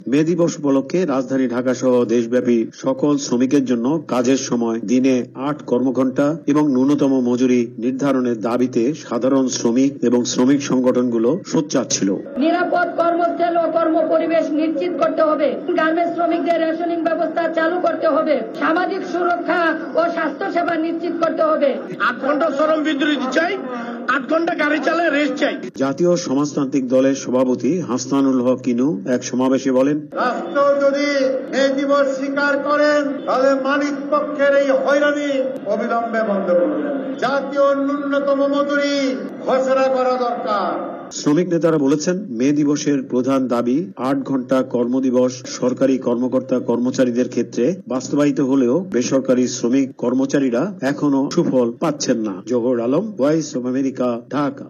মে দিবস উপলক্ষে রাজধানী ঢাকা সহ দেশব্যাপী সকল শ্রমিকের জন্য কাজের সময় দিনে ৮ কর্মঘণ্টা এবং ন্যূনতম মজুরি নির্ধারণের দাবিতে সাধারণ শ্রমিক এবং শ্রমিক সংগঠনগুলো সোচ্চার ছিল। নিরাপদ কর্মস্থল ও কর্ম পরিবেশ নিশ্চিত করতে হবে, গার্মেন্টস শ্রমিকদের রেশনিং ব্যবস্থা চালু করতে হবে, সামাজিক সুরক্ষা ও স্বাস্থ্য সেবা নিশ্চিত করতে হবে। ৮ ঘন্টা শ্রম বিরতি চাই, ৮ ঘন্টা গাড়ি চালায় রেস্ট চাই। জাতীয় সমাজতান্ত্রিক দলের সভাপতি হাসনানুল হক কিনু এক সমাবেশে বলেন, রাষ্ট্র যদি এই দিবস স্বীকার করেন তাহলে মালিক পক্ষের এই হয়রানি অবিলম্বে বন্ধ করবেন। জাতীয় ন্যূনতম মজুরি ঘোষণা করা দরকার। শ্রমিক নেতারা বলেছেন, মে দিবসের প্রধান দাবি ৮ ঘন্টা কর্মদিবস সরকারি কর্মকর্তা কর্মচারীদের ক্ষেত্রে বাস্তবায়িত হলেও বেসরকারি শ্রমিক কর্মচারীরা এখনো সুফল পাচ্ছেন না। Johar Alam, voice of America, Dhaka.